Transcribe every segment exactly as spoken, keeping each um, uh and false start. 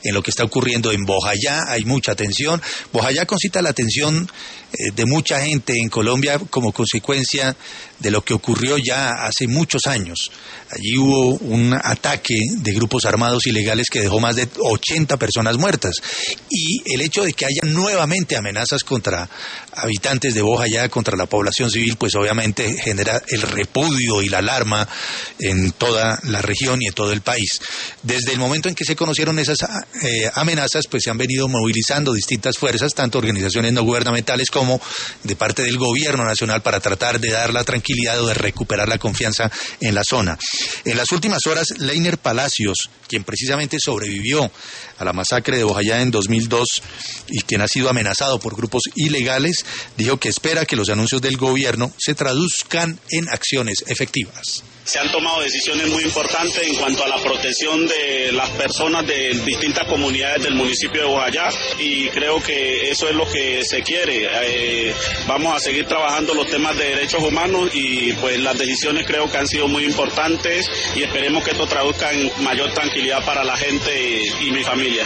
en lo que está ocurriendo en Bojayá. Hay mucha tensión. Bojayá concita la atención eh, de mucha gente en Colombia como consecuencia de lo que ocurrió ya hace muchos años. Allí hubo un ataque de grupos armados ilegales que dejó más de ochenta personas muertas. Y el hecho de que haya nuevamente amenazas contra habitantes de Bojayá, contra la población civil, pues obviamente genera el repudio y la alarma en toda la región y en todo el país. Desde el momento en que se conocieron esas eh, amenazas, pues se han venido movilizando distintas fuerzas, tanto organizaciones no gubernamentales como de parte del gobierno nacional, para tratar de dar la tranquilidad o de recuperar la confianza en la zona. En las últimas horas, Leiner Palacios, quien precisamente sobrevivió a la masacre de Bojayá en dos mil dos y quien ha sido amenazado por grupos ilegales, dijo que espera que los anuncios del gobierno se traduzcan en acciones efectivas. Se han tomado decisiones muy importantes en cuanto a la protección de las personas de distintas comunidades del municipio de Bojayá, y creo que eso es lo que se quiere. Eh, vamos a seguir trabajando los temas de derechos humanos y pues las decisiones creo que han sido muy importantes y esperemos que esto traduzca en mayor tranquilidad para la gente y mi familia.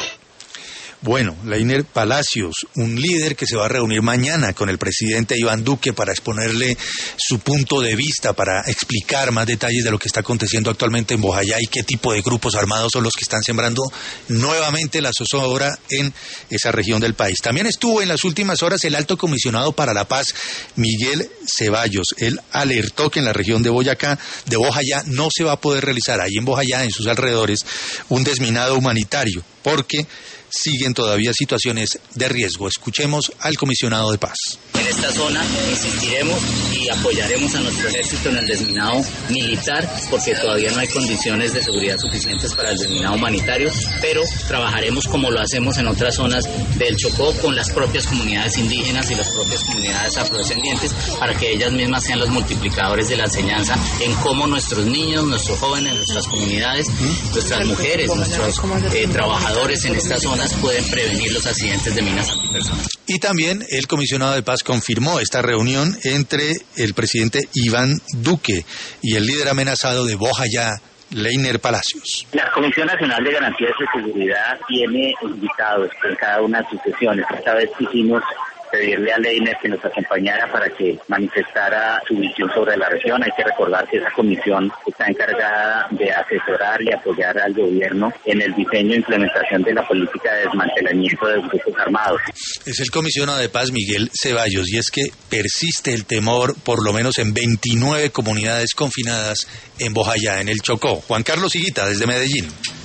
Bueno, Leiner Palacios, un líder que se va a reunir mañana con el presidente Iván Duque para exponerle su punto de vista, para explicar más detalles de lo que está aconteciendo actualmente en Bojayá y qué tipo de grupos armados son los que están sembrando nuevamente la zozobra en esa región del país. También estuvo en las últimas horas el alto comisionado para la paz, Miguel Ceballos. Él alertó que en la región de Boyacá, de Bojayá, no se va a poder realizar ahí en Bojayá, en sus alrededores, un desminado humanitario, porque siguen todavía situaciones de riesgo. Escuchemos al comisionado de paz. En esta zona insistiremos y apoyaremos a nuestro ejército en el desminado militar, porque todavía no hay condiciones de seguridad suficientes para el desminado humanitario, pero trabajaremos como lo hacemos en otras zonas del Chocó con las propias comunidades indígenas y las propias comunidades afrodescendientes, para que ellas mismas sean los multiplicadores de la enseñanza en cómo nuestros niños, nuestros jóvenes, nuestras comunidades, nuestras mujeres, nuestros eh, trabajadores en esta zona pueden prevenir los accidentes de minas antipersonales. Y también el comisionado de paz confirmó esta reunión entre el presidente Iván Duque y el líder amenazado de Bojayá, Leiner Palacios. La Comisión Nacional de Garantías de Seguridad tiene invitados en cada una de sus sesiones. Esta vez quisimos pedirle a Leiner que nos acompañara para que manifestara su visión sobre la región. Hay que recordar que esa comisión está encargada de asesorar y apoyar al gobierno en el diseño e implementación de la política de desmantelamiento de grupos armados. Es el comisionado de paz Miguel Ceballos, y es que persiste el temor, por lo menos en veintinueve comunidades confinadas en Bojayá, en el Chocó. Juan Carlos Higuita, desde Medellín.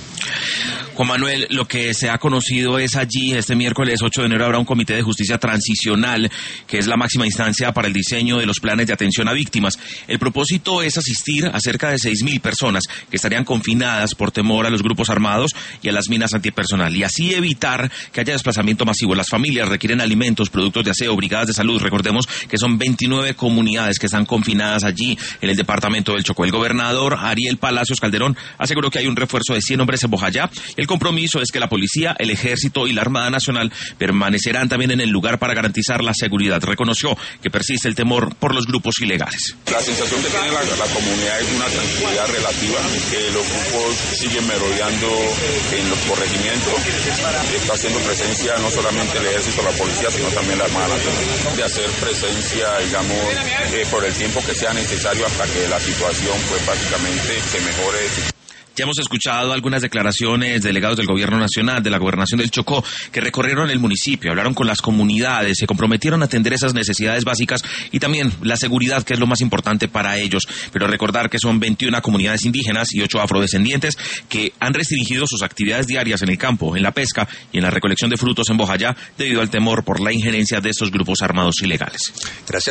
Juan Manuel, lo que se ha conocido es allí, este miércoles ocho de enero habrá un comité de justicia transicional, que es la máxima instancia para el diseño de los planes de atención a víctimas. El propósito es asistir a cerca de seis mil personas que estarían confinadas por temor a los grupos armados y a las minas antipersonal, y así evitar que haya desplazamiento masivo. Las familias requieren alimentos, productos de aseo, brigadas de salud. Recordemos que son veintinueve comunidades que están confinadas allí en el departamento del Chocó. El gobernador Ariel Palacios Calderón aseguró que hay un refuerzo de cien hombres en Bojayá. El compromiso es que la policía, el ejército y la Armada Nacional permanecerán también en el lugar para garantizar la seguridad. Reconoció que persiste el temor por los grupos ilegales. La sensación que tiene la, la comunidad es una tranquilidad relativa, que los grupos siguen merodeando en los corregimientos. Está haciendo presencia no solamente el ejército, la policía, sino también la Armada Nacional, de hacer presencia, digamos, eh, por el tiempo que sea necesario hasta que la situación, pues básicamente se mejore. Ya hemos escuchado algunas declaraciones de delegados del Gobierno Nacional, de la Gobernación del Chocó, que recorrieron el municipio, hablaron con las comunidades, se comprometieron a atender esas necesidades básicas y también la seguridad, que es lo más importante para ellos. Pero recordar que son veintiuna comunidades indígenas y ocho afrodescendientes que han restringido sus actividades diarias en el campo, en la pesca y en la recolección de frutos en Bojayá debido al temor por la injerencia de estos grupos armados ilegales. Gracias.